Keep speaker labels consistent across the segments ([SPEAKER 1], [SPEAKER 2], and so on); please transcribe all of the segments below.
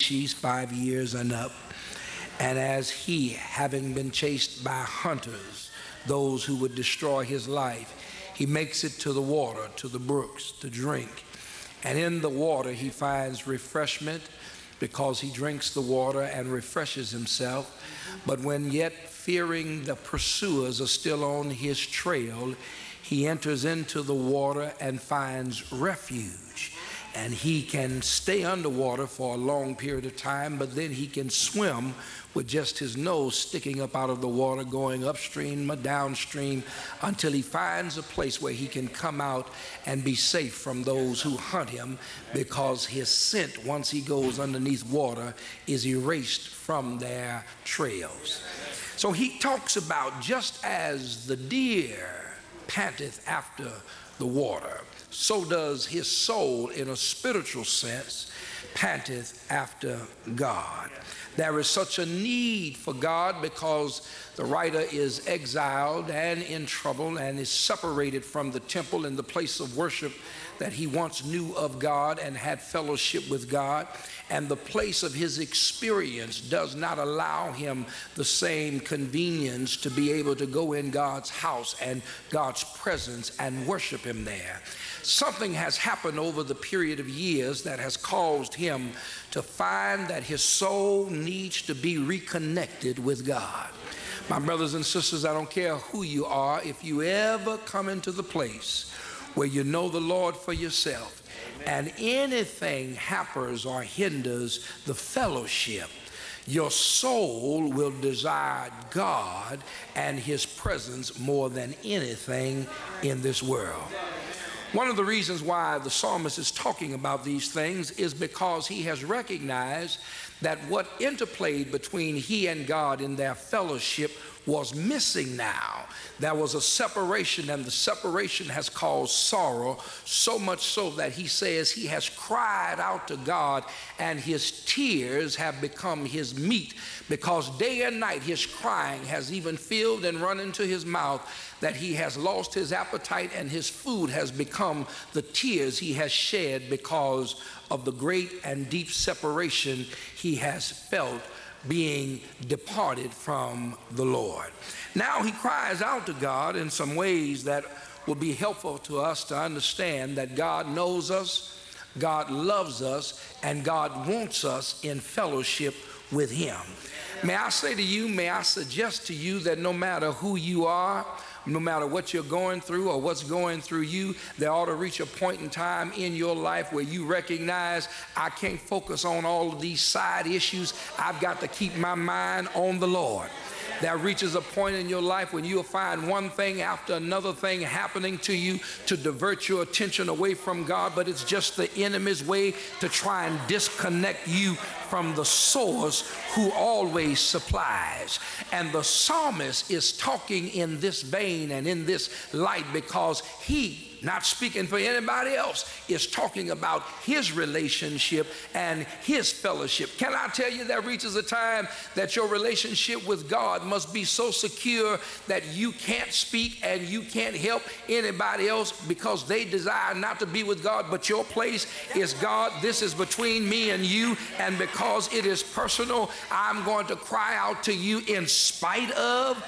[SPEAKER 1] species 5 years and up. And as he, having been chased by hunters, those who would destroy his life, he makes it to the water, to the brooks, to drink. And in the water he finds refreshment because he drinks the water and refreshes himself. But when yet fearing the pursuers are still on his trail, he enters into the water and finds refuge. And he can stay underwater for a long period of time, but then he can swim with just his nose sticking up out of the water, going upstream or downstream until he finds a place where he can come out and be safe from those who hunt him, because his scent, once he goes underneath water, is erased from their trails. So he talks about, just as the deer panteth after the water, so does his soul, in a spiritual sense, panteth after God. There is such a need for God because the writer is exiled and in trouble and is separated from the temple and the place of worship that he once knew of God and had fellowship with God. And the place of his experience does not allow him the same convenience to be able to go in God's house and God's presence and worship him there. Something has happened over the period of years that has caused him to find that his soul needs to be reconnected with God. My brothers and sisters, I don't care who you are, if you ever come into the place where you know the Lord for yourself, and anything hampers or hinders the fellowship, your soul will desire God and his presence more than anything in this world. One of the reasons why the psalmist is talking about these things is because he has recognized that what interplayed between he and God in their fellowship was missing now. There was a separation, and the separation has caused sorrow, so much so that he says he has cried out to God, and his tears have become his meat, because day and night his crying has even filled and run into his mouth, that he has lost his appetite, and his food has become the tears he has shed because of the great and deep separation he has felt being departed from the Lord. Now he cries out to God in some ways that will be helpful to us to understand that God knows us, God loves us, and God wants us in fellowship with him. May I say to you, may I suggest to you that no matter who you are, no matter what you're going through or what's going through you, there ought to reach a point in time in your life where you recognize, I can't focus on all of these side issues. I've got to keep my mind on the Lord. There reaches a point in your life when you'll find one thing after another thing happening to you to divert your attention away from God, but it's just the enemy's way to try and disconnect you from the source who always supplies. And the psalmist is talking in this vein and in this light because he, not speaking for anybody else, is talking about his relationship and his fellowship. Can I tell you, there reaches a time that your relationship with God must be so secure that you can't speak and you can't help anybody else because they desire not to be with God, but your place is God. This is between me and you, and because it is personal, I'm going to cry out to you in spite of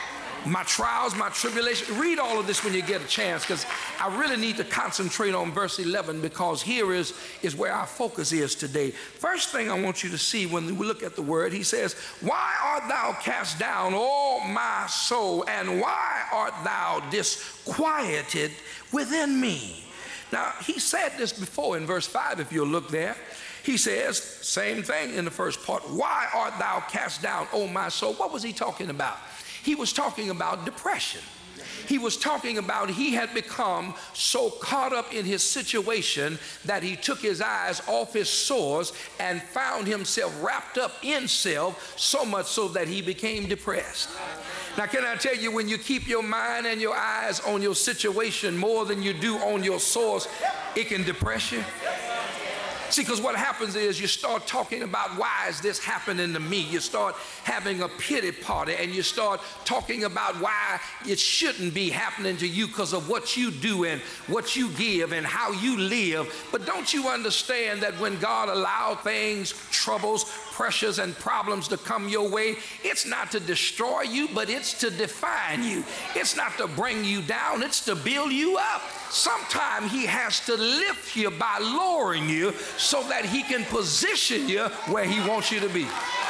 [SPEAKER 1] my trials, my tribulation. Read all of this when you get a chance, because I really need to concentrate on verse 11, because here is where our focus is today. First thing I want you to see when we look at the word, he says, why art thou cast down, O my soul, and why art thou disquieted within me? Now, he said this before in verse 5, if you'll look there. He says, same thing in the first part, why art thou cast down, O my soul? What was he talking about? He was talking about depression. He was talking about he had become so caught up in his situation that he took his eyes off his source and found himself wrapped up in self, so much so that he became depressed. Now, can I tell you, when you keep your mind and your eyes on your situation more than you do on your source, it can depress you. See, because what happens is you start talking about why is this happening to me. You start having a pity party, and you start talking about why it shouldn't be happening to you because of what you do and what you give and how you live. But don't you understand that when God allows things, troubles, pressures, and problems to come your way, it's not to destroy you, but it's to define you. It's not to bring you down, it's to build you up. Sometimes he has to lift you by lowering you so that he can position you where he wants you to be.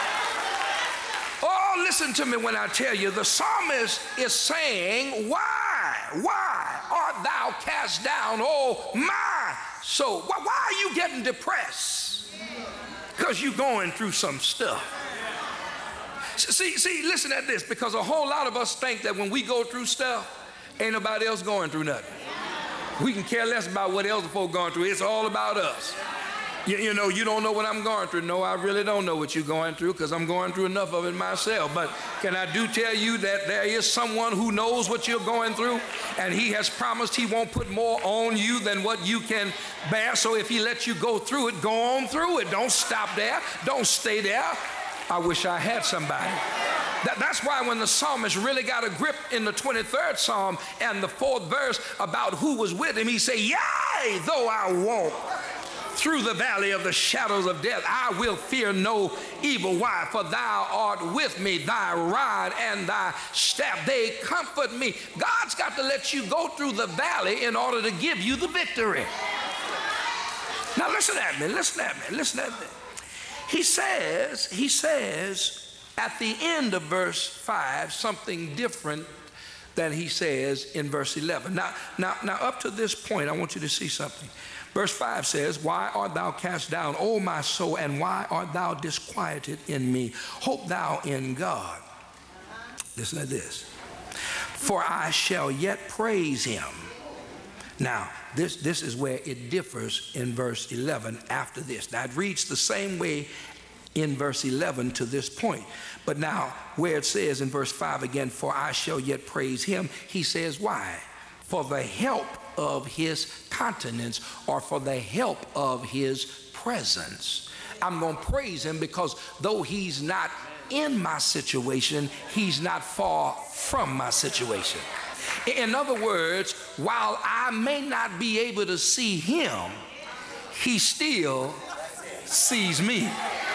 [SPEAKER 1] Oh, listen to me when I tell you, the psalmist is saying, why art thou cast down, oh my soul? Why are you getting depressed? Because you're going through some stuff. See, listen at this, because a whole lot of us think that when we go through stuff, ain't nobody else going through nothing. We can care less about what else folk going through. It's all about us. You know, you don't know what I'm going through. No, I really don't know what you're going through, because I'm going through enough of it myself. But can I do tell you that there is someone who knows what you're going through, and he has promised he won't put more on you than what you can bear. So if he lets you go through it, go on through it. Don't stop there. Don't stay there. I wish I had somebody. That's why when the psalmist really got a grip in the 23rd Psalm and the 4th verse about who was with him, he said, yea, though I walk through the valley of the shadows of death, I will fear no evil. Why? For thou art with me, thy rod and thy staff, they comfort me. God's got to let you go through the valley in order to give you the victory. Now listen at me, listen at me, listen at me. He says at the end of verse 5 something different than he says in verse 11. Now up to this point, I want you to see something. Verse 5 says, why art thou cast down, O my soul, and why art thou disquieted in me? Hope thou in God. Listen to this. For I shall yet praise him. Now, this is where it differs in verse 11 after this. Now, it reads the same way in verse 11 to this point. But now, where it says in verse 5 again, for I shall yet praise him, he says, why? For the help of his countenance, or for the help of his presence. I'm going to praise him because though he's not in my situation, he's not far from my situation. In other words, while I may not be able to see him, he still sees me.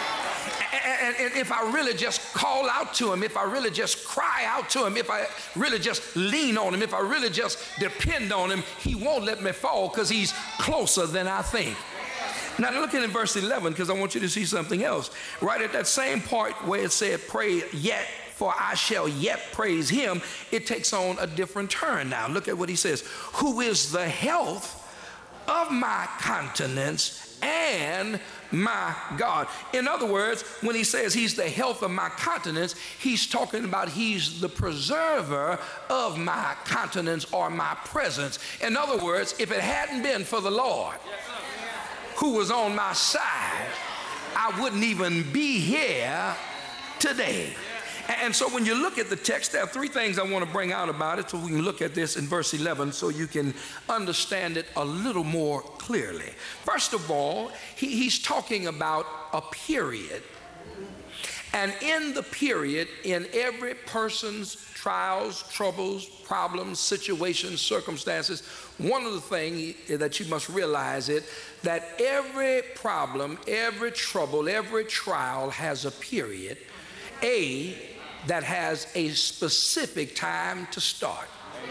[SPEAKER 1] And if I really just call out to him, if I really just cry out to him, if I really just lean on him, if I really just depend on him, he won't let me fall because he's closer than I think. Now look at in verse 11, because I want you to see something else. Right at that same part where it said, pray yet, for I shall yet praise him, it takes on a different turn now. Look at what he says. Who is the health of my countenance and my God. In other words, when he says he's the health of my countenance, he's talking about he's the preserver of my countenance or my presence. In other words, if it hadn't been for the Lord who was on my side, I wouldn't even be here today. And so when you look at the text, there are three things I want to bring out about it so we can look at this in verse 11 so you can understand it a little more clearly. First of all, he's talking about a period. And in the period, in every person's trials, troubles, problems, situations, circumstances, one of the things that you must realize is that every problem, every trouble, every trial has a period, that has a specific time to start.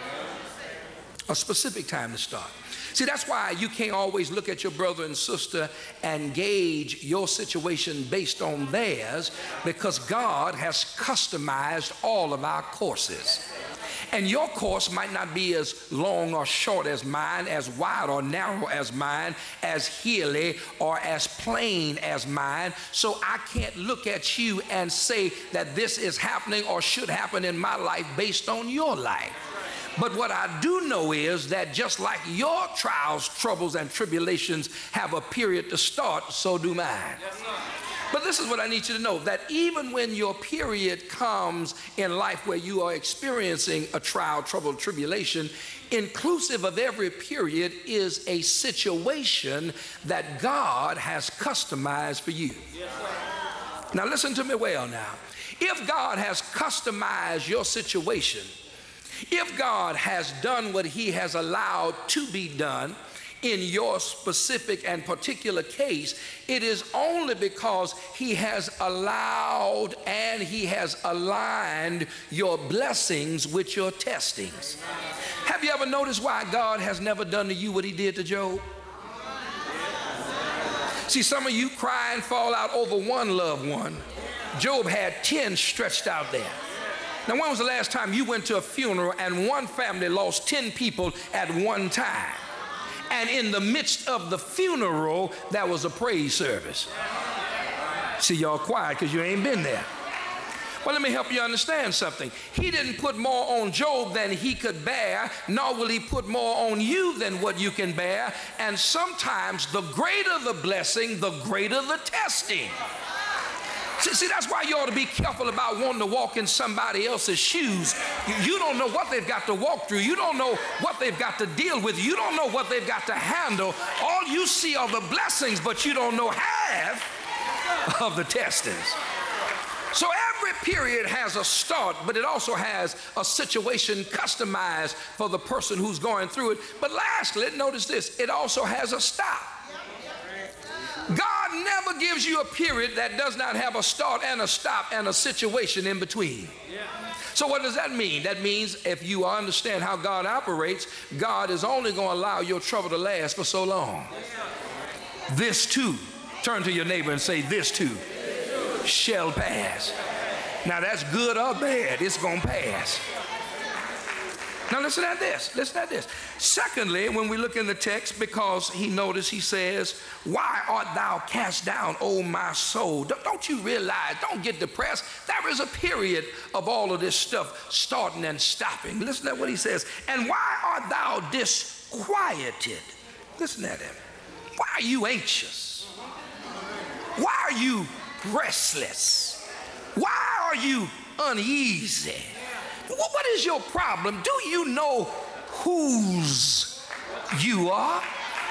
[SPEAKER 1] A specific time to start. See, that's why you can't always look at your brother and sister and gauge your situation based on theirs, because God has customized all of our courses. And your course might not be as long or short as mine, as wide or narrow as mine, as hilly or as plain as mine. So I can't look at you and say that this is happening or should happen in my life based on your life. But what I do know is that just like your trials, troubles, and tribulations have a period to start, so do mine. But this is what I need you to know, that even when your period comes in life where you are experiencing a trial, trouble, tribulation, inclusive of every period is a situation that God has customized for you. Now listen to me well now. If God has customized your situation, if God has done what he has allowed to be done in your specific and particular case, it is only because he has allowed and he has aligned your blessings with your testings. Have you ever noticed why God has never done to you what he did to Job? See, some of you cry and fall out over one loved one. Job had 10 stretched out there. Now, when was the last time you went to a funeral and one family lost 10 people at one time? And in the midst of the funeral, there was a praise service. See, y'all quiet because you ain't been there. Well, let me help you understand something. He didn't put more on Job than he could bear, nor will he put more on you than what you can bear. And sometimes the greater the blessing, the greater the testing. See, that's why you ought to be careful about wanting to walk in somebody else's shoes. You don't know what they've got to walk through. You don't know what they've got to deal with. You don't know what they've got to handle. All you see are the blessings, but you don't know half of the testings. So every period has a start, but it also has a situation customized for the person who's going through it. But lastly, notice this, it also has a stop. God never gives you a period that does not have a start and a stop and a situation in between. So what does that mean? That means if you understand how God operates, God is only going to allow your trouble to last for so long. This too, turn to your neighbor and say, this too shall pass. Now that's good or bad, it's going to pass. Now listen at this, listen at this. Secondly, when we look in the text, because he says, why art thou cast down, O my soul? Don't you realize, don't get depressed. There is a period of all of this stuff starting and stopping. Listen to what he says. And why art thou disquieted? Listen at him. Why are you anxious? Why are you restless? Why are you uneasy? What is your problem? Do you know whose you are?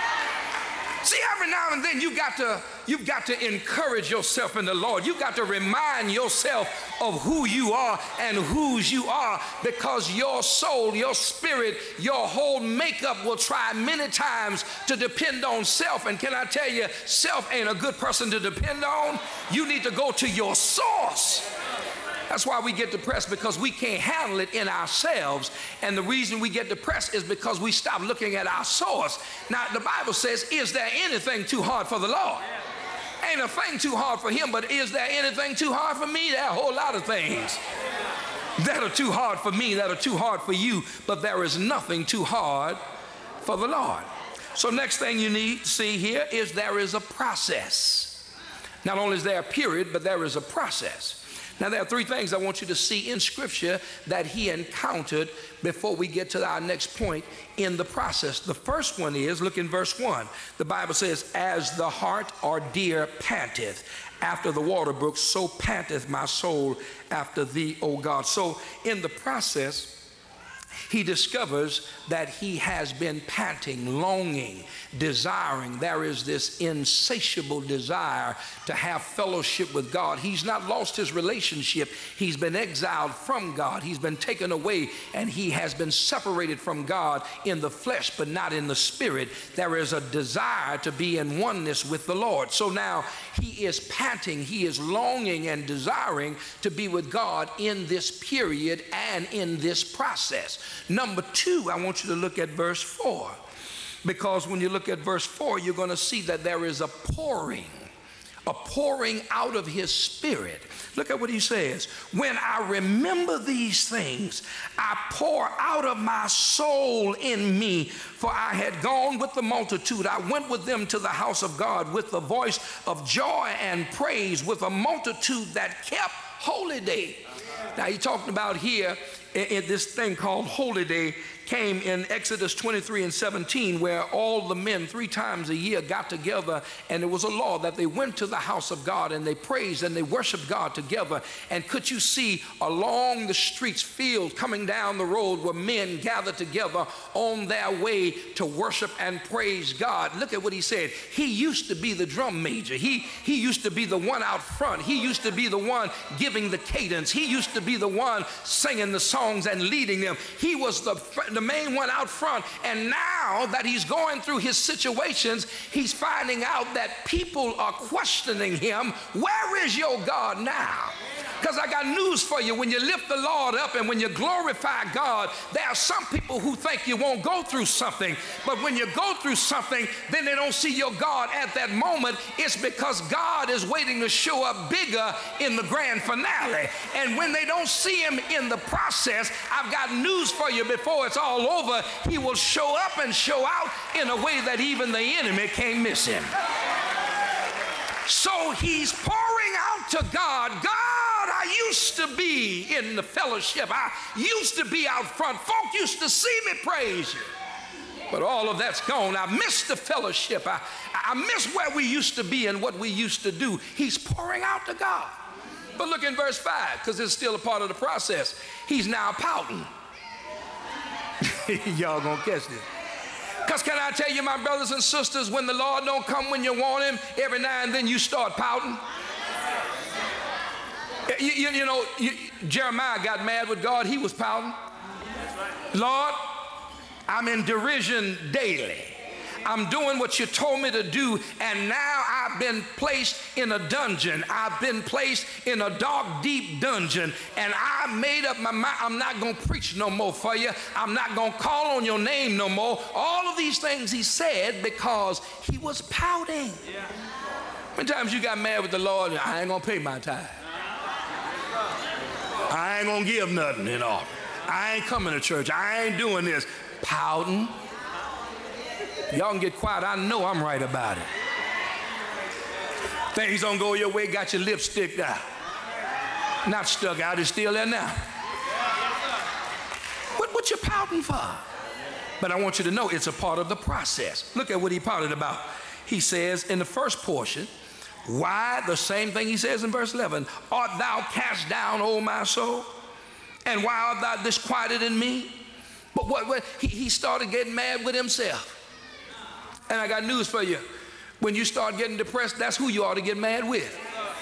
[SPEAKER 1] See, every now and then you've got to encourage yourself in the Lord. You've got to remind yourself of who you are and whose you are, because your soul, your spirit, your whole makeup will try many times to depend on self. And can I tell you, self ain't a good person to depend on. You need to go to your source. That's why we get depressed, because we can't handle it in ourselves. And the reason we get depressed is because we stop looking at our source. Now, the Bible says, is there anything too hard for the Lord? Ain't a thing too hard for him, but is there anything too hard for me? There are a whole lot of things that are too hard for me, that are too hard for you, but there is nothing too hard for the Lord. So next thing you need to see here is there is a process. Not only is there a period, but there is a process. Now, there are three things I want you to see in Scripture that he encountered before we get to our next point in the process. The first one is, look in verse 1. The Bible says, as the hart or deer panteth after the water brook, so panteth my soul after thee, O God. So in the process, he discovers that he has been panting, longing, desiring. There is this insatiable desire to have fellowship with God. He's not lost his relationship. He's been exiled from God. He's been taken away, and he has been separated from God in the flesh, but not in the spirit. There is a desire to be in oneness with the Lord. So now he is panting, he is longing and desiring to be with God in this period and in this process. Number two, I want you to look at verse 4, because when you look at verse 4, you're going to see that there is a pouring out of his spirit. Look at what he says. When I remember these things, I pour out of my soul in me, for I had gone with the multitude. I went with them to the house of God with the voice of joy and praise, with a multitude that kept holy day. Now he's talking about here this thing called Holy Day came in Exodus 23 and 17, where all the men 3 times a year got together, and it was a law that they went to the house of God and they praised and they worshiped God together. And could you see along the streets, fields, coming down the road where men gathered together on their way to worship and praise God? Look at what he said. He used to be the drum major. He used to be the one out front. He used to be the one giving the cadence. He used to be the one singing the songs and leading them. He was the main one out front. And now that he's going through his situations, he's finding out that people are questioning him. Where is your God now? Because I got news for you. When you lift the Lord up and when you glorify God, there are some people who think you won't go through something. But when you go through something, then they don't see your God at that moment. It's because God is waiting to show up bigger in the grand finale. And when they don't see him in the process, I've got news for you. Before it's all over, he will show up and show out in a way that even the enemy can't miss him. So he's pouring out to God. God, I used to be in the fellowship. I used to be out front. Folk used to see me praise you. But all of that's gone. I miss the fellowship. I miss where we used to be and what we used to do. He's pouring out to God. But look in verse 5, because it's still a part of the process. He's now pouting. Y'all gonna catch this. Because can I tell you, my brothers and sisters, when the Lord don't come when you want him, every now and then you start pouting. You know, Jeremiah got mad with God. He was pouting. Lord, I'm in derision daily. I'm doing what you told me to do, and now I've been placed in a dungeon. I've been placed in a dark, deep dungeon, and I made up my mind. I'm not going to preach no more for you. I'm not going to call on your name no more. All of these things he said because he was pouting. Yeah. How many times you got mad with the Lord? I ain't going to pay my tithe. I ain't going to give nothing at all. I ain't coming to church. I ain't doing this. Pouting. Y'all can get quiet. I know I'm right about it. Things don't go your way, got your lips sticked out. Not stuck out, it's still there now. What you pouting for? But I want you to know it's a part of the process. Look at what he pouted about. He says in the first portion, why? The same thing he says in verse 11. Art thou cast down, O my soul? And why art thou disquieted in me? But what he started getting mad with himself. And I got news for you. When you start getting depressed, that's who you ought to get mad with.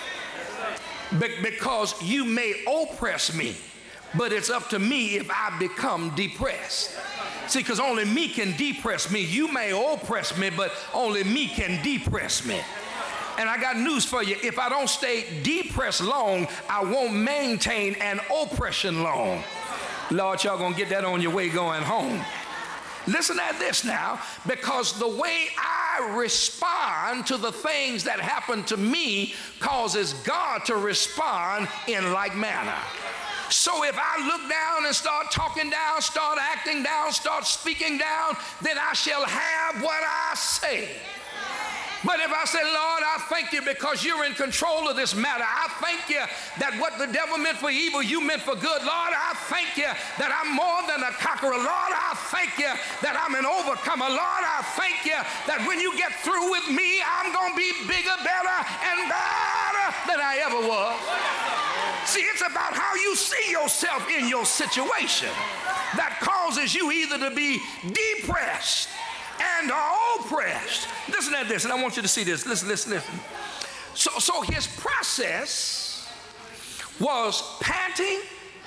[SPEAKER 1] Because you may oppress me, but it's up to me if I become depressed. See, because only me can depress me. You may oppress me, but only me can depress me. And I got news for you. If I don't stay depressed long, I won't maintain an oppression long. Lord, y'all gonna get that on your way going home. Listen at this now, because the way I respond to the things that happen to me causes God to respond in like manner. So if I look down and start talking down, start acting down, start speaking down, then I shall have what I say. But if I say, Lord, I thank you because you're in control of this matter. I thank you that what the devil meant for evil, you meant for good. Lord, I thank you that I'm more than a conqueror. Lord, I thank you that I'm an overcomer. Lord, I thank you that when you get through with me, I'm going to be bigger, better, and better than I ever was. See, it's about how you see yourself in your situation that causes you either to be depressed and are oppressed. Listen at this, and I want you to see this. Listen. So his process was panting,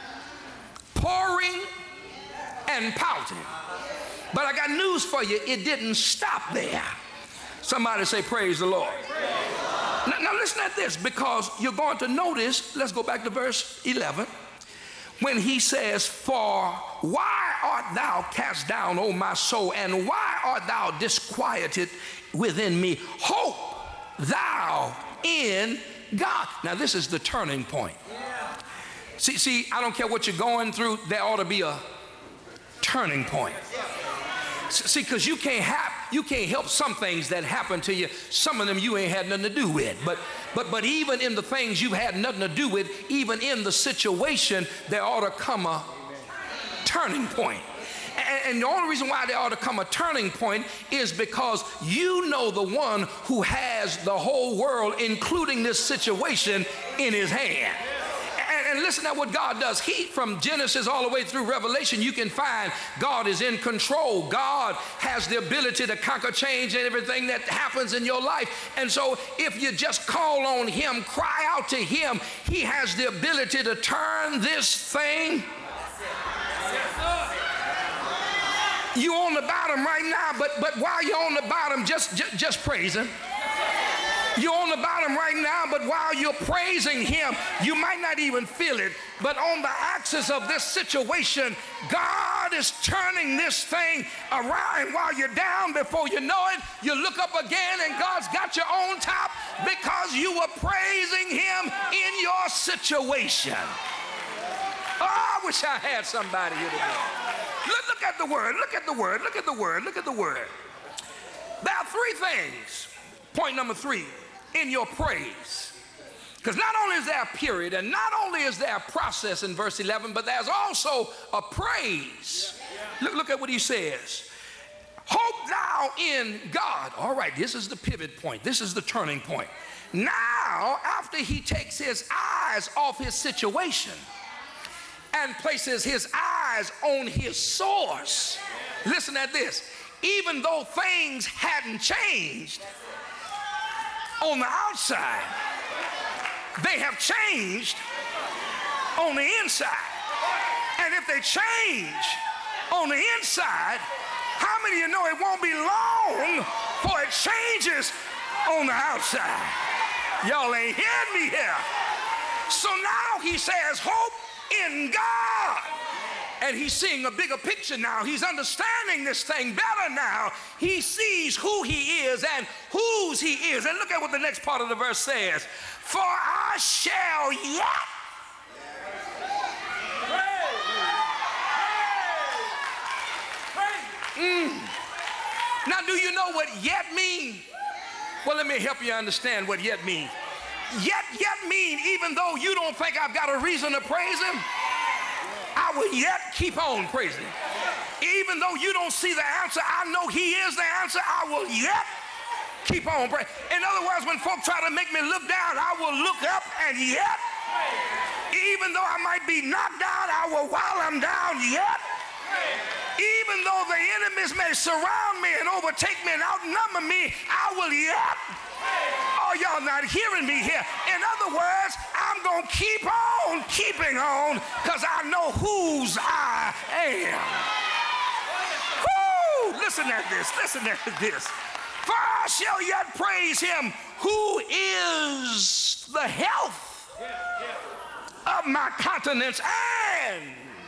[SPEAKER 1] pouring, and pouting. But I got news for you. It didn't stop there. Somebody say, praise the Lord. Now listen at this, because you're going to notice, let's go back to verse 11. When he says, for why art thou cast down, O my soul, and why art thou disquieted within me? Hope thou in God. Now this is the turning point. See, I don't care what you're going through, there ought to be a turning point. See, because you can't help some things that happen to you. Some of them you ain't had nothing to do with. But even in the things you've had nothing to do with, even in the situation, there ought to come a turning point. And the only reason why there ought to come a turning point is because you know the one who has the whole world, including this situation, in his hand. And listen to what God does. From Genesis all the way through Revelation, you can find God is in control. God has the ability to conquer, change, and everything that happens in your life. And so if you just call on him, cry out to him, he has the ability to turn this thing. You're on the bottom right now, but while you're on the bottom, just praise him. You're on the bottom right now, but while you're praising him, you might not even feel it, but on the axis of this situation, God is turning this thing around. And while you're down, before you know it, you look up again and God's got you on top because you were praising him in your situation. Oh, I wish I had somebody here today. Look at the word, look at the word, look at the word, look at the word. There are three things. Point number 3, in your praise. Because not only is there a period, and not only is there a process in verse 11, but there's also a praise. Look at what he says. Hope thou in God. All right, this is the pivot point. This is the turning point. Now, after he takes his eyes off his situation and places his eyes on his source, listen at this. Even though things hadn't changed on the outside, they have changed on the inside. And if they change on the inside, how many of you know it won't be long before it changes on the outside? Y'all ain't hearing me here. So now he says, hope in God. And he's seeing a bigger picture now. He's understanding this thing better now. He sees who he is and whose he is. And look at what the next part of the verse says. For I shall yet. Now, do you know what yet means? Well, let me help you understand what yet means. Yet mean, even though you don't think I've got a reason to praise him, I will yet keep on praising him. Even though you don't see the answer, I know he is the answer. I will yet keep on praising. In other words, when folk try to make me look down, I will look up and yet. Even though I might be knocked down, I will, while I'm down, yet. Even though the enemies may surround me and overtake me and outnumber me, I will yet. Oh, y'all not hearing me here. In other words, I'm going to keep on keeping on because I know whose I am. Woo! Listen at this. Listen at this. For I shall yet praise him who is the health of my countenance and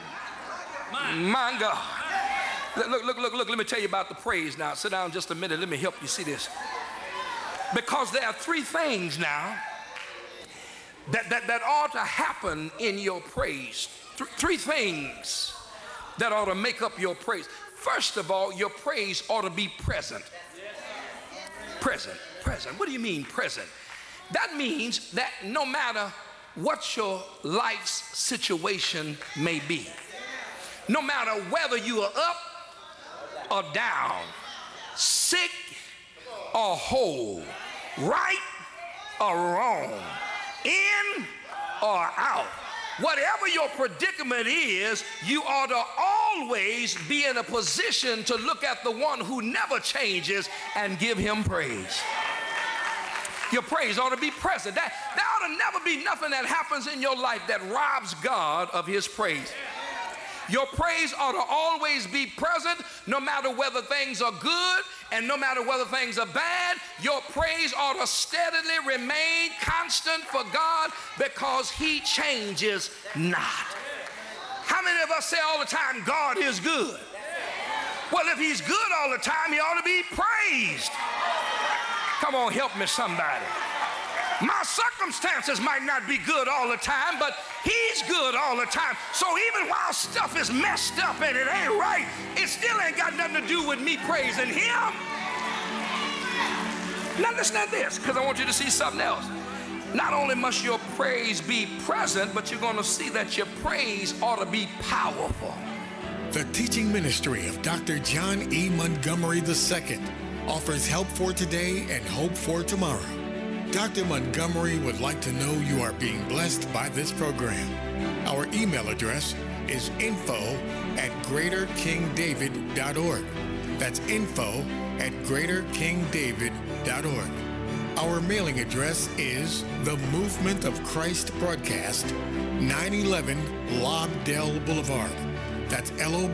[SPEAKER 1] my God. Look, let me tell you about the praise now. Sit down just a minute. Let me help you see this. Because there are three things now that ought to happen in your praise. Three things that ought to make up your praise. First of all, your praise ought to be present. Present. What do you mean present? That means that no matter what your life's situation may be, no matter whether you are up or down, sick or whole, right or wrong, in or out, whatever your predicament is, you ought to always be in a position to look at the one who never changes and give him praise. Your praise ought to be present. There ought to never be nothing that happens in your life that robs God of his praise. Your praise ought to always be present, no matter whether things are good and no matter whether things are bad. Your praise ought to steadily remain constant for God because he changes not. How many of us say all the time, God is good? Well, if he's good all the time, he ought to be praised. Come on, help me somebody. My circumstances might not be good all the time, but he's good all the time. So even while stuff is messed up and it ain't right, it still ain't got nothing to do with me praising him. Now listen to this, because I want you to see something else. Not only must your praise be present, but you're going to see that your praise ought to be powerful.
[SPEAKER 2] The teaching ministry of Dr. John E. Montgomery II offers help for today and hope for tomorrow. Dr. Montgomery would like to know you are being blessed by this program. Our email address is info@greaterkingdavid.org. That's info@greaterkingdavid.org. Our mailing address is The Movement of Christ Broadcast, 911 Lobdell Boulevard. That's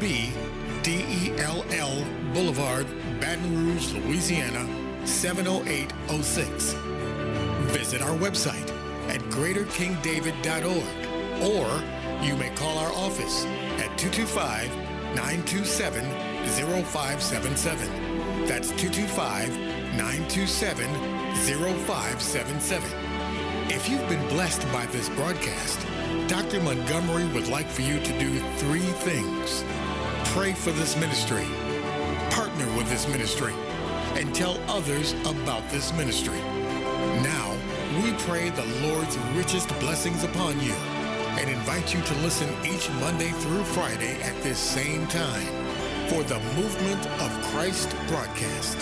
[SPEAKER 2] Lobdell Boulevard, Baton Rouge, Louisiana, 70806. Visit our website at greaterkingdavid.org, or you may call our office at 225-927-0577. That's 225-927-0577. If you've been blessed by this broadcast, Dr. Montgomery would like for you to do 3 things. Pray for this ministry, partner with this ministry, and tell others about this ministry. Now, we pray the Lord's richest blessings upon you and invite you to listen each Monday through Friday at this same time for the Movement of Christ broadcast.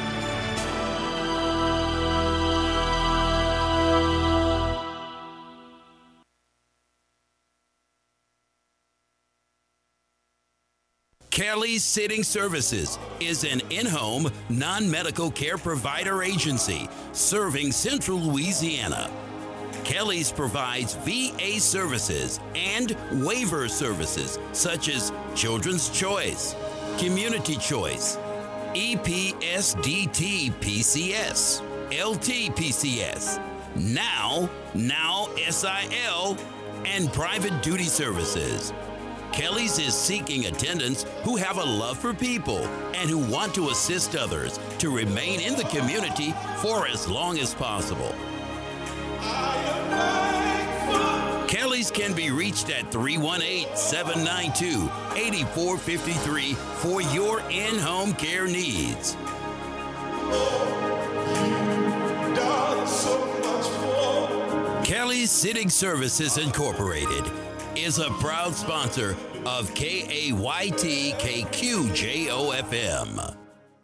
[SPEAKER 3] Kelly's Sitting Services is an in-home, non-medical care provider agency serving Central Louisiana. Kelly's provides VA services and waiver services such as Children's Choice, Community Choice, EPSDT PCS, LT-PCS, Now SIL, and private duty services. Kelly's is seeking attendants who have a love for people and who want to assist others to remain in the community for as long as possible. Kelly's can be reached at 318-792-8453 for your in-home care needs. Kelly's Sitting Services Incorporated is a proud sponsor of KAYT KQJO FM.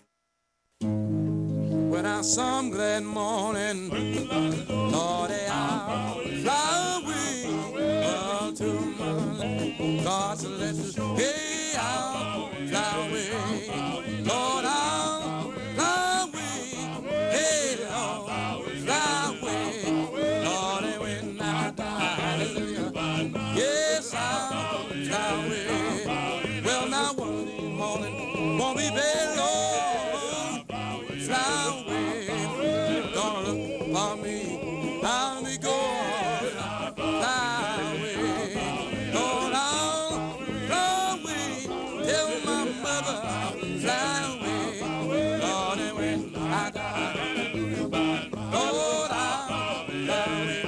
[SPEAKER 4] When I some glad morning, Lord, I'll fly away to my land. God's letters, hey, I'll fly away. Lord, I'll fly away. Hey, Lord, fly away. Lord, and when I die, hallelujah, yes, I'll fly away. Well, now one morning won't be very long. Fly away, gonna look for me, I'll be going, fly away, Lord, I'll fly away, tell my mother, fly away, Lord, and when I die, Lord, I'll fly away,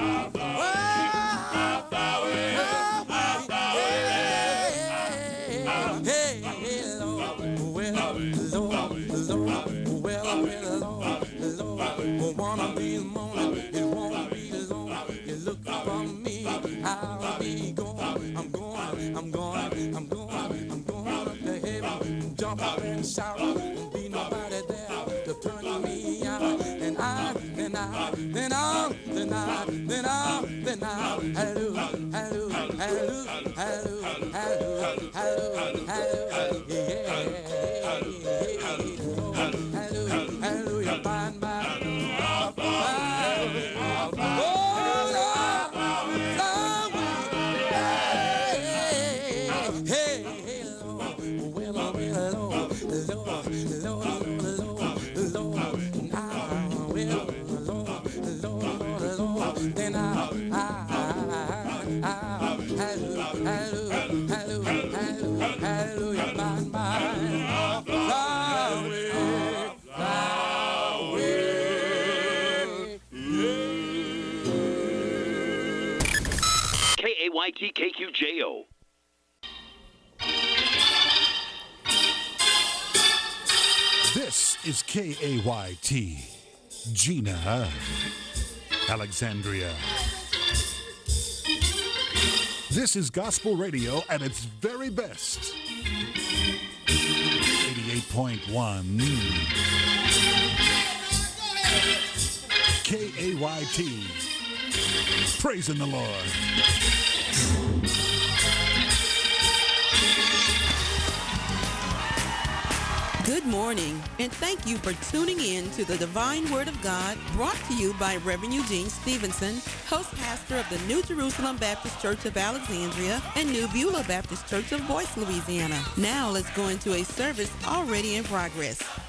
[SPEAKER 4] hey, Lord, well, one of these mornings, it won't be long. You look for me, I'll be going. I'm going up to heaven, jump up and shout. Won't be nobody there to turn me out. And then I'll, hallelujah, find my hallelujah, find my
[SPEAKER 3] KAYT KQJO.
[SPEAKER 5] This is KAYT, Gina, Alexandria. This is gospel radio at its very best. 88.1 KAYT. Praising the Lord.
[SPEAKER 6] Good morning, and thank you for tuning in to the Divine Word of God, brought to you by Reverend Eugene Stevenson, host pastor of the New Jerusalem Baptist Church of Alexandria and New Beulah Baptist Church of Boyce, Louisiana. Now let's go into a service already in progress.